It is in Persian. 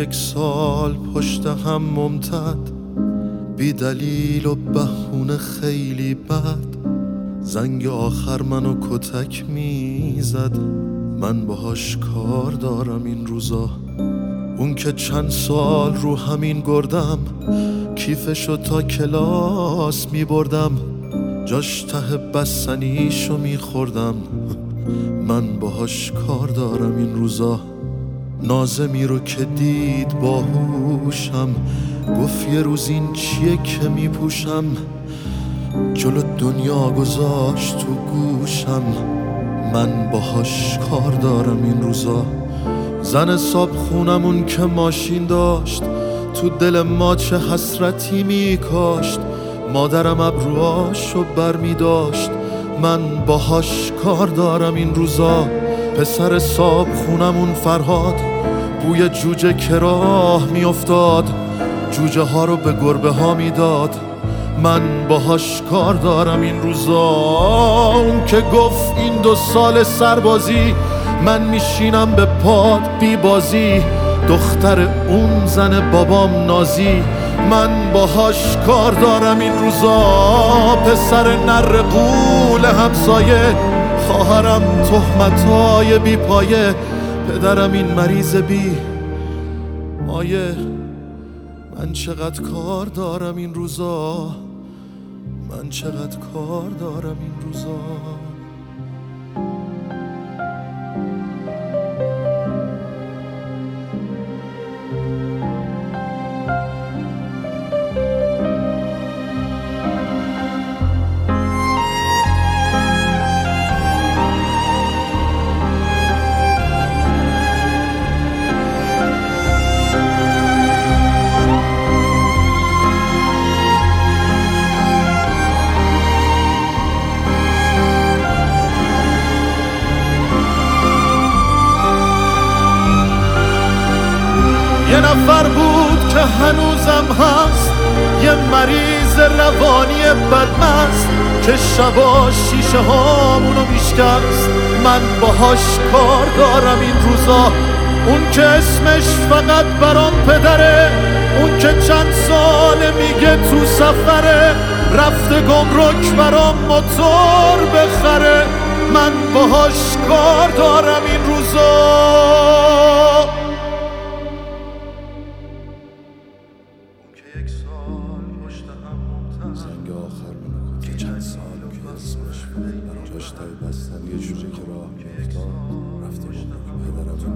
1 سال پشت هم ممتد، بی دلیل و بهونه خیلی بد، زنگ آخر منو کتک میزد. من باهاش کار دارم این روزا. اون که چند سال رو همین گردم، کیفشو تا کلاس میبردم، جاش ته بستنیشو میخوردم. من باهاش کار دارم این روزا. نازمی رو که دید باهوشم، گفت یه روز این چیه که میپوشم، جلو دنیا گذاشت تو گوشم. من باهاش کار دارم این روزا. زن صاحب خونمون که ماشین داشت، تو دل ما چه حسرتی میکاشت. مادرم ابروهاشو بر میداشت. من باهاش کار دارم این روزا. پسر صاحب خونمون فرهاد، بوی جوجه که راه میافتاد، جوجه ها رو به گربه ها میداد. من باهاش کار دارم این روزا. اون که گفت این 2 سال سربازی، من میشینم به پاد بی بازی، دختر اون زن بابام نازی. من باهاش کار دارم این روزا. پسر نر قول همسایه، خواهرم تهمتای بی پایه، پدرم این مریض بی مایه. من چقدر کار دارم این روزا. من چقدر کار دارم این روزا. یه نفر بود که هنوزم هست، یه مریض روانی بدمست که شبا شیشه هامونو میشکست. من باهاش کار دارم این روزا. اون که اسمش فقط برام پدره، اون که چند ساله میگه تو سفره، رفته گمرک برام موتور بخره. من باهاش کار دارم این روزا. زنگ آخر منو که چند سال که اسمش جاش تای بستن یه جوجه که راه میافتاد، رفته گمرک پدرم